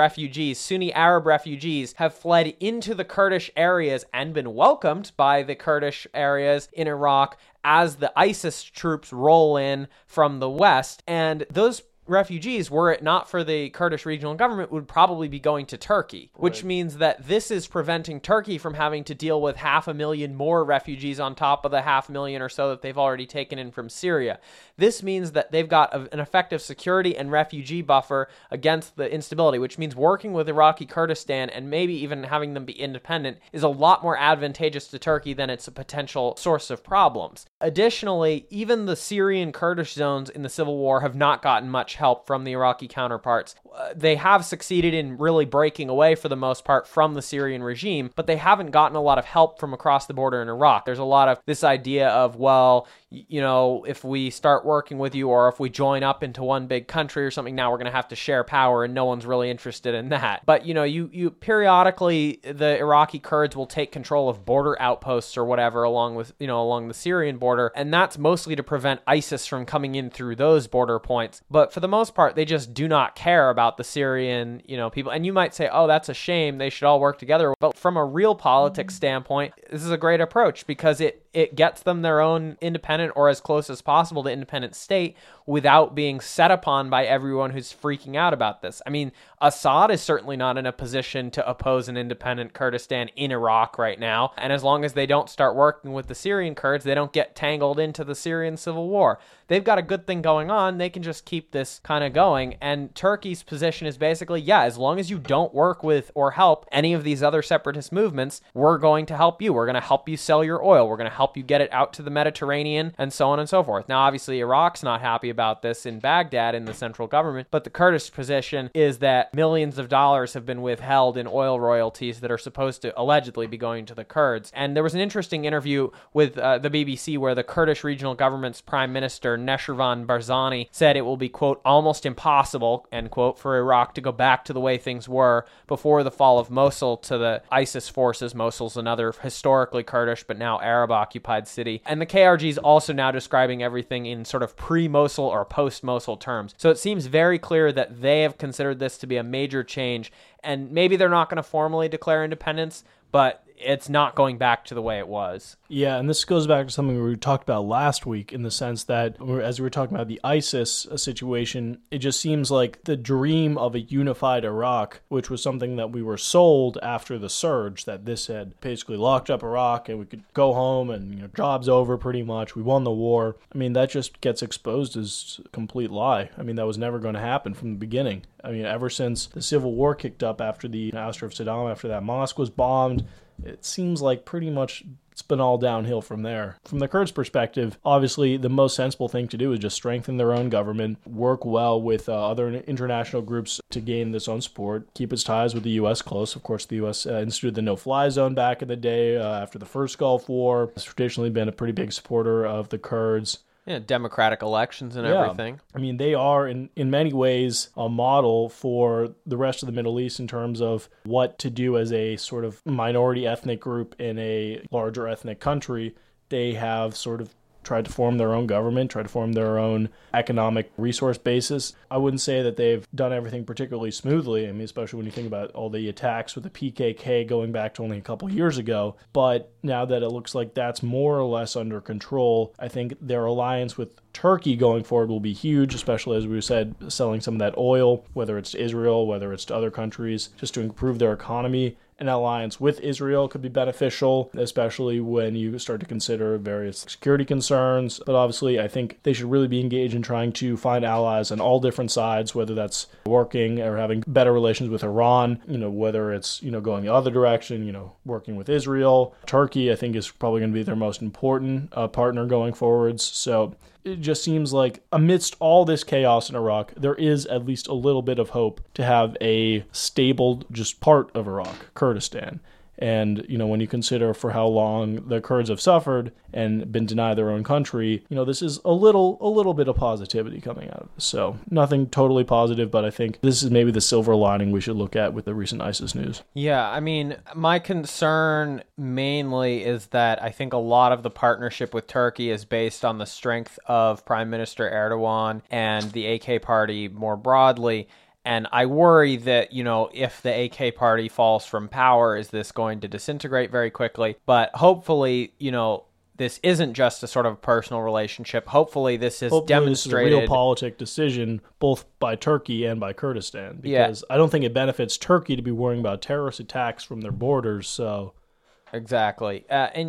Sunni Arab refugees have fled into the Kurdish areas and been welcomed by the Kurdish areas in Iraq as the ISIS troops roll in from the west. And those refugees, were it not for the Kurdish regional government, would probably be going to Turkey, which means that this is preventing Turkey from having to deal with 500,000 more refugees on top of the 500,000 or so that they've already taken in from Syria. This means that they've got an effective security and refugee buffer against the instability, which means working with Iraqi Kurdistan and maybe even having them be independent is a lot more advantageous to Turkey than it's a potential source of problems. Additionally, even the Syrian Kurdish zones in the civil war have not gotten much help from the Iraqi counterparts. They have succeeded in really breaking away for the most part from the Syrian regime, but they haven't gotten a lot of help from across the border in Iraq. There's a lot of this idea of, well, if we start working with you, or if we join up into one big country or something, now we're going to have to share power, and no one's really interested in that. But, you periodically, the Iraqi Kurds will take control of border outposts or whatever along the Syrian border, and that's mostly to prevent ISIS from coming in through those border points. But for the most part, they just do not care about the Syrian, people. And you might say, oh, that's a shame, they should all work together. But from a real politics standpoint, this is a great approach because it gets them their own independent, or as close as possible to independent state, without being set upon by everyone who's freaking out about this. Assad is certainly not in a position to oppose an independent Kurdistan in Iraq right now. And as long as they don't start working with the Syrian Kurds, they don't get tangled into the Syrian civil war. They've got a good thing going on. They can just keep this kind of going. And Turkey's position is basically, as long as you don't work with or help any of these other separatist movements, we're going to help you. We're going to help you sell your oil. We're going to help help you get it out to the Mediterranean, and so on and so forth. Now, obviously, Iraq's not happy about this in Baghdad in the central government, but the Kurdish position is that millions of dollars have been withheld in oil royalties that are supposed to allegedly be going to the Kurds. And there was an interesting interview with the BBC where the Kurdish regional government's prime minister, Neshirvan Barzani, said it will be, quote, almost impossible, end quote, for Iraq to go back to the way things were before the fall of Mosul to the ISIS forces. Mosul's another historically Kurdish but now Arab-occupied city. And the KRG is also now describing everything in sort of pre-Mosul or post-Mosul terms. So it seems very clear that they have considered this to be a major change, and maybe they're not going to formally declare independence, but it's not going back to the way it was. Yeah, and this goes back to something we talked about last week in the sense that, as we were talking about the ISIS situation, it just seems like the dream of a unified Iraq, which was something that we were sold after the surge, that this had basically locked up Iraq and we could go home and job's over pretty much. We won the war. I mean, that just gets exposed as a complete lie. I mean, that was never going to happen from the beginning. I mean, ever since the civil war kicked up after the ouster of Saddam, after that mosque was bombed, it seems like pretty much it's been all downhill from there. From the Kurds' perspective, obviously the most sensible thing to do is just strengthen their own government, work well with other international groups to gain this own support, keep its ties with the U.S. close. Of course, the U.S. instituted the no-fly zone back in the day after the first Gulf War. It's traditionally been a pretty big supporter of the Kurds. Yeah, democratic elections and everything. I mean, they are, in many ways, a model for the rest of the Middle East in terms of what to do as a sort of minority ethnic group in a larger ethnic country. They have sort of tried to form their own government, tried to form their own economic resource basis. I wouldn't say that they've done everything particularly smoothly. I mean, especially when you think about all the attacks with the PKK going back to only a couple years ago. But now that it looks like that's more or less under control, I think their alliance with Turkey going forward will be huge, especially, as we said, selling some of that oil, whether it's to Israel, whether it's to other countries, just to improve their economy. An alliance with Israel could be beneficial, especially when you start to consider various security concerns. But obviously, I think they should really be engaged in trying to find allies on all different sides, whether that's working or having better relations with Iran, whether it's, going the other direction, working with Israel. Turkey, I think, is probably going to be their most important partner going forwards. So it just seems like amidst all this chaos in Iraq, there is at least a little bit of hope to have a stable just part of Iraq, Kurdistan. And, when you consider for how long the Kurds have suffered and been denied their own country, this is a little bit of positivity coming out of this. So nothing totally positive, but I think this is maybe the silver lining we should look at with the recent ISIS news. Yeah, I mean, my concern mainly is that I think a lot of the partnership with Turkey is based on the strength of Prime Minister Erdogan and the AK party more broadly. And I worry that, if the AK party falls from power, is this going to disintegrate very quickly? But hopefully, this isn't just a sort of personal relationship. Hopefully this is demonstrated. This is a real politic decision, both by Turkey and by Kurdistan. Because I don't think it benefits Turkey to be worrying about terrorist attacks from their borders, so... Exactly.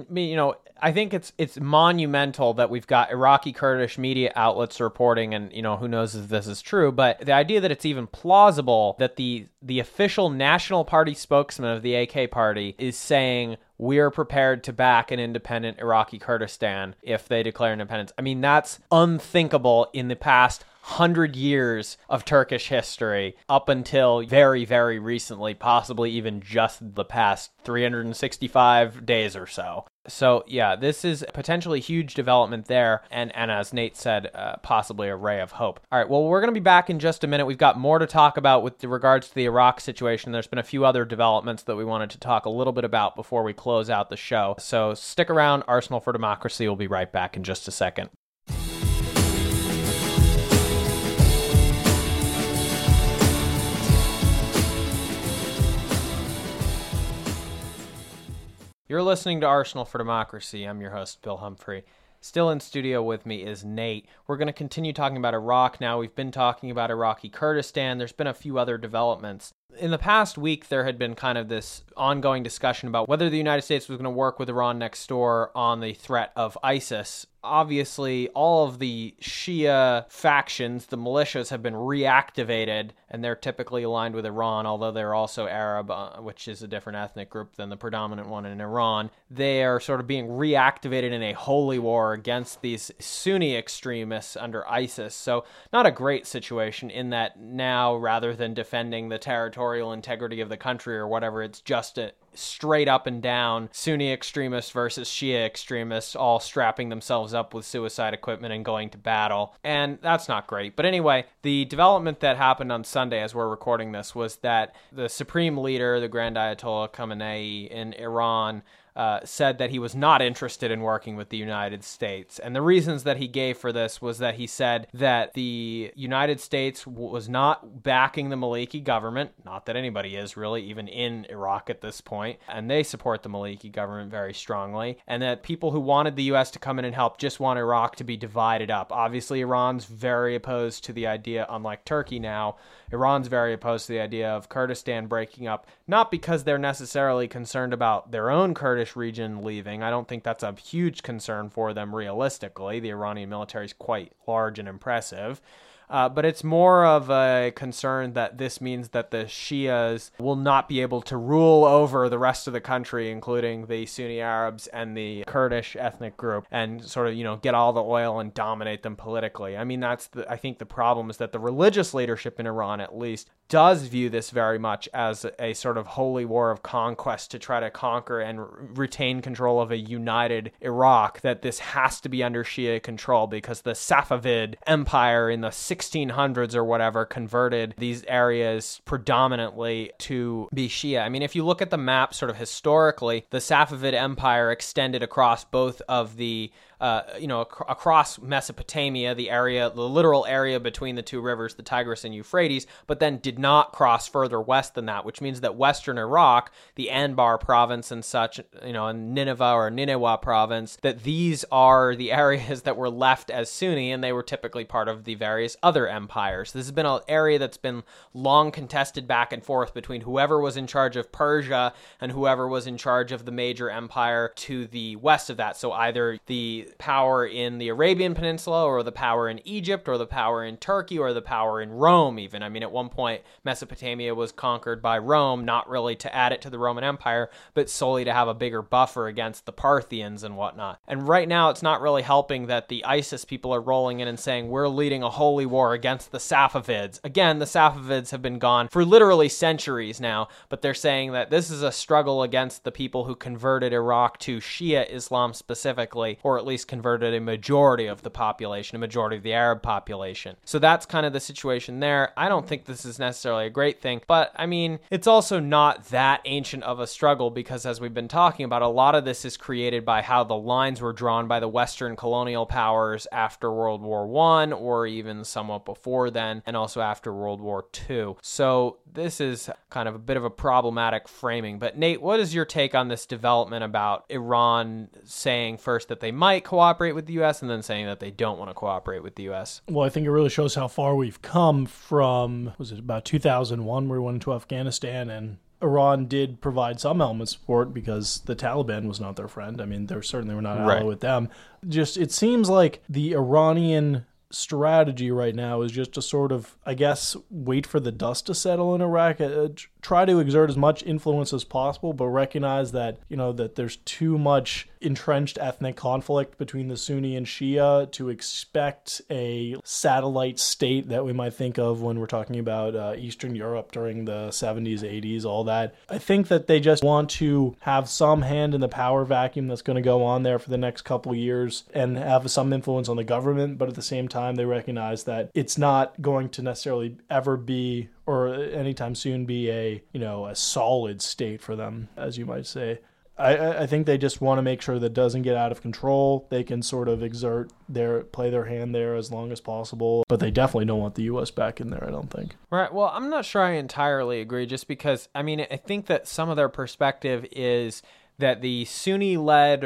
I think it's monumental that we've got Iraqi Kurdish media outlets reporting, and, who knows if this is true, but the idea that it's even plausible that the official National Party spokesman of the AK party is saying we're prepared to back an independent Iraqi Kurdistan if they declare independence. I mean, that's unthinkable in the past 100 years of Turkish history up until very, very recently, possibly even just the past 365 days or so. So, yeah, this is potentially huge development there, and as Nate said, possibly a ray of hope. All right, well, we're going to be back in just a minute. We've got more to talk about with regards to the Iraq situation. There's been a few other developments that we wanted to talk a little bit about before we close out the show. So stick around. Arsenal for Democracy will be right back in just a second. You're listening to Arsenal for Democracy. I'm your host, Bill Humphrey. Still in studio with me is Nate. We're going to continue talking about Iraq now. We've been talking about Iraqi Kurdistan. There's been a few other developments. in the past week, there had been kind of this ongoing discussion about whether the United States was going to work with Iran next door on the threat of ISIS. Obviously, all of the Shia factions, the militias, have been reactivated, and they're typically aligned with Iran, although they're also Arab, which is a different ethnic group than the predominant one in Iran. They are sort of being reactivated in a holy war against these Sunni extremists under ISIS. So not a great situation in that now, rather than defending the territorial integrity of the country or whatever, it's just a straight up and down Sunni extremists versus Shia extremists all strapping themselves up with suicide equipment and going to battle. And that's not great. But anyway, the development that happened on Sunday as we're recording this was that the supreme leader, the Grand Ayatollah Khamenei in Iran, said that he was not interested in working with the United States. And the reasons that he gave for this was that he said that the United States was not backing the Maliki government, not that anybody is really, even in Iraq at this point, and they support the Maliki government very strongly, and that people who wanted the U.S. to come in and help just want Iraq to be divided up. Obviously, Iran's very opposed to the idea, unlike Turkey now, Iran's very opposed to the idea of Kurdistan breaking up, not because they're necessarily concerned about their own Kurdish region leaving. I don't think that's a huge concern for them realistically. The Iranian military is quite large and impressive. But it's more of a concern that this means that the Shias will not be able to rule over the rest of the country, including the Sunni Arabs and the Kurdish ethnic group, and sort of, get all the oil and dominate them politically. I mean, I think the problem is that the religious leadership in Iran, at least, does view this very much as a sort of holy war of conquest to try to conquer and retain control of a united Iraq, that this has to be under Shia control because the Safavid Empire in the 1600s or whatever converted these areas predominantly to be Shia. I mean, if you look at the map sort of historically, the Safavid Empire extended across both of the across Mesopotamia, the literal area between the two rivers, the Tigris and Euphrates, but then did not cross further west than that, which means that western Iraq, the Anbar province and such, and Nineveh or Nineveh province, that these are the areas that were left as Sunni, and they were typically part of the various other empires. This has been an area that's been long contested back and forth between whoever was in charge of Persia and whoever was in charge of the major empire to the west of that. So either the power in the Arabian Peninsula or the power in Egypt or the power in Turkey or the power in Rome even. I mean, at one point, Mesopotamia was conquered by Rome, not really to add it to the Roman Empire, but solely to have a bigger buffer against the Parthians and whatnot. And right now, it's not really helping that the ISIS people are rolling in and saying, we're leading a holy war against the Safavids. Again, the Safavids have been gone for literally centuries now, but they're saying that this is a struggle against the people who converted Iraq to Shia Islam specifically, or at least converted a majority of the population, a majority of the Arab population. So that's kind of the situation there. I don't think this is necessarily a great thing, but I mean, it's also not that ancient of a struggle because, as we've been talking about, a lot of this is created by how the lines were drawn by the Western colonial powers after World War I, or even somewhat before then, and also after World War II. So this is kind of a bit of a problematic framing. But Nate, what is your take on this development about Iran saying first that they might cooperate with the U.S. and then saying that they don't want to cooperate with the U.S.? Well, I think it really shows how far we've come from, was it about 2001 where we went into Afghanistan, and Iran did provide some element of support because the Taliban was not their friend. I mean, they certainly were not ally with them. Just, it seems like the Iranian strategy right now is just to sort of, I guess, wait for the dust to settle in Iraq, try to exert as much influence as possible, but recognize that, that there's too much entrenched ethnic conflict between the Sunni and Shia to expect a satellite state that we might think of when we're talking about Eastern Europe during the 70s, 80s, all that. I think that they just want to have some hand in the power vacuum that's going to go on there for the next couple of years and have some influence on the government, but at the same time, they recognize that it's not going to necessarily ever be, or anytime soon be, a solid state for them, as you might say. I think they just want to make sure that it doesn't get out of control. They can sort of play their hand there as long as possible, but they definitely don't want the U.S. back in there, I don't think. Right. Well, I'm not sure I entirely agree, just because, I mean, I think that some of their perspective is that the Sunni-led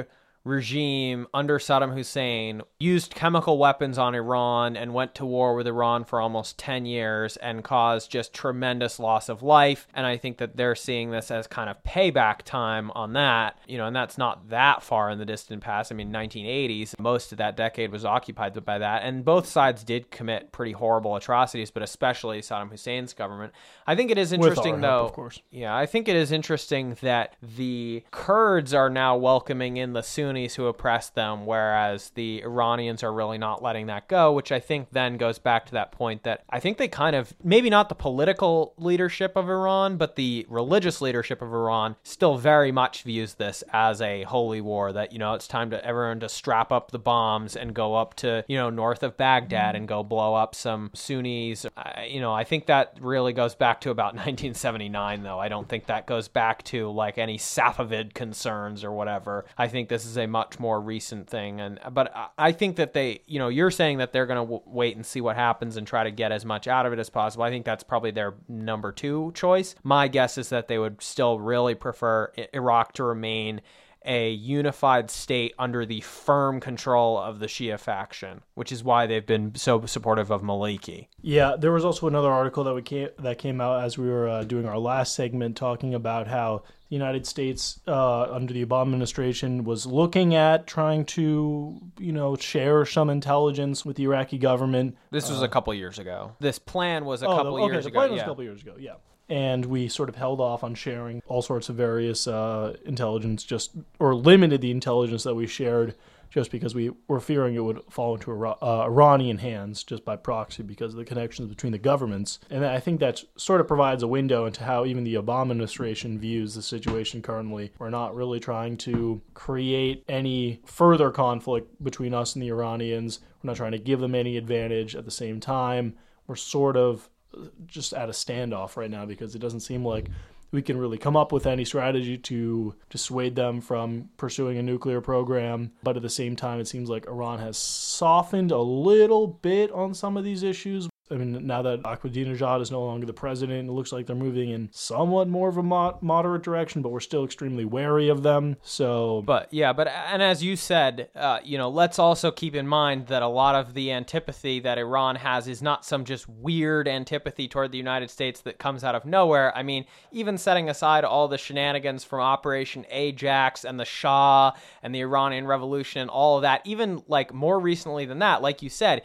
regime under Saddam Hussein used chemical weapons on Iran and went to war with Iran for almost 10 years and caused just tremendous loss of life. And I think that they're seeing this as kind of payback time on that, and that's not that far in the distant past. I mean, 1980s, most of that decade was occupied by that. And both sides did commit pretty horrible atrocities, but especially Saddam Hussein's government. I think it is interesting, with our though. help, of course. Yeah, I think it is interesting that the Kurds are now welcoming in the Sunnis who oppressed them, whereas the Iranians are really not letting that go, which I think then goes back to that point that I think they kind of, maybe not the political leadership of Iran, but the religious leadership of Iran still very much views this as a holy war, that, it's time to everyone to strap up the bombs and go up to, north of Baghdad and go blow up some Sunnis. I think that really goes back to about 1979, though. I don't think that goes back to like any Safavid concerns or whatever. I think this is a much more recent thing. But I think that they, you're saying that they're going to wait and see what happens and try to get as much out of it as possible. I think that's probably their number 2 choice. My guess is that they would still really prefer Iraq to remain a unified state under the firm control of the Shia faction, which is why they've been so supportive of Maliki. Yeah, there was also another article that came out as we were doing our last segment, talking about how the United States under the Obama administration was looking at trying to, share some intelligence with the Iraqi government. This was a couple years ago. This plan was a couple years ago. The plan was a couple years ago, yeah. And we sort of held off on sharing all sorts of various intelligence, or limited the intelligence that we shared, just because we were fearing it would fall into Iranian hands just by proxy because of the connections between the governments. And I think that sort of provides a window into how even the Obama administration views the situation currently. We're not really trying to create any further conflict between us and the Iranians. We're not trying to give them any advantage. At the same time, we're sort of just at a standoff right now because it doesn't seem like we can really come up with any strategy to dissuade them from pursuing a nuclear program. But at the same time, it seems like Iran has softened a little bit on some of these issues. I mean, now that Ahmadinejad is no longer the president, it looks like they're moving in somewhat more of a moderate direction, but we're still extremely wary of them. And as you said, let's also keep in mind that a lot of the antipathy that Iran has is not some just weird antipathy toward the United States that comes out of nowhere. I mean, even setting aside all the shenanigans from Operation Ajax and the Shah and the Iranian Revolution and all of that, even like more recently than that, like you said,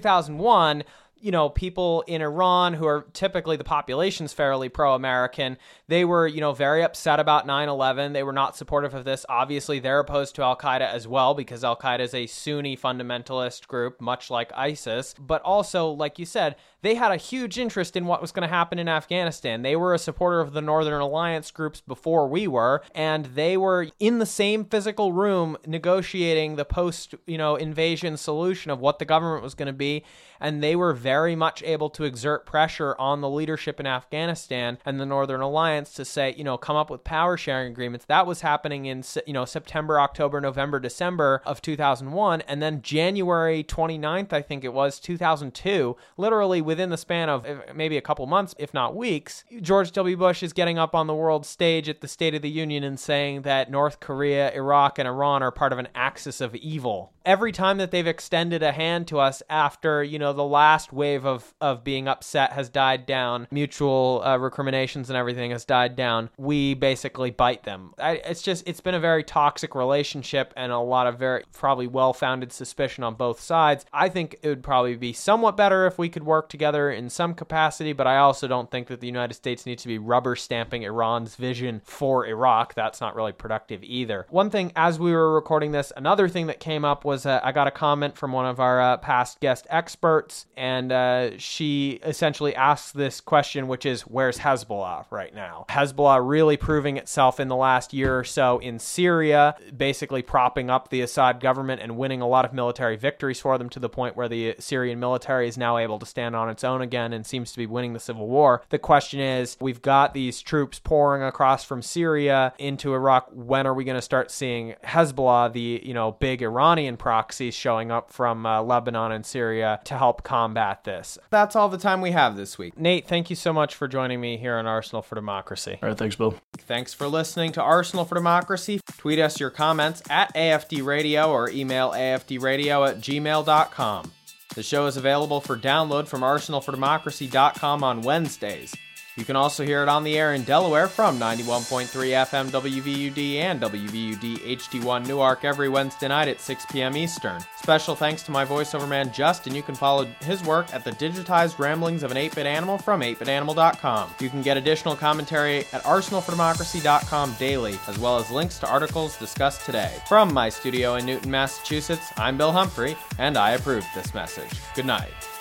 2001, people in Iran who are typically the population's fairly pro-American, they were, very upset about 9/11. They were not supportive of this. Obviously, they're opposed to Al-Qaeda as well because Al-Qaeda is a Sunni fundamentalist group, much like ISIS. But also, like you said, they had a huge interest in what was going to happen in Afghanistan. They were a supporter of the Northern Alliance groups before we were, and they were in the same physical room negotiating the post-invasion solution of what the government was going to be, and they were very much able to exert pressure on the leadership in Afghanistan and the Northern Alliance to say, come up with power sharing agreements. That was happening in, September, October, November, December of 2001, and then January 29th, I think it was, 2002, literally within the span of maybe a couple months, if not weeks, George W. Bush is getting up on the world stage at the State of the Union and saying that North Korea, Iraq, and Iran are part of an axis of evil. Every time that they've extended a hand to us after, the last wave of being upset has died down, mutual recriminations and everything has died down, we basically bite them. It's been a very toxic relationship and a lot of very probably well-founded suspicion on both sides. I think it would probably be somewhat better if we could work together in some capacity, but I also don't think that the United States needs to be rubber stamping Iran's vision for Iraq. That's not really productive either. One thing, as we were recording this, another thing that came up was I got a comment from one of our past guest experts, and she essentially asks this question, which is, where's Hezbollah right now? Hezbollah really proving itself in the last year or so in Syria, basically propping up the Assad government and winning a lot of military victories for them to the point where the Syrian military is now able to stand on its own again and seems to be winning the civil war. The question is, we've got these troops pouring across from Syria into Iraq. When are we going to start seeing Hezbollah, the big Iranian proxies showing up from Lebanon and Syria to help combat this. That's all the time we have this week. Nate, thank you so much for joining me here on Arsenal for Democracy. All right, thanks, Bill. Thanks for listening to Arsenal for Democracy. Tweet us your comments at AFD Radio or email afdradio@gmail.com. The show is available for download from arsenalfordemocracy.com on Wednesdays. You can also hear it on the air in Delaware from 91.3 FM WVUD and WVUD HD1 Newark every Wednesday night at 6 p.m. Eastern. Special thanks to my voiceover man Justin. You can follow his work at the digitized ramblings of an 8-bit animal from 8bitanimal.com. You can get additional commentary at arsenalfordemocracy.com daily, as well as links to articles discussed today. From my studio in Newton, Massachusetts, I'm Bill Humphrey, and I approve this message. Good night.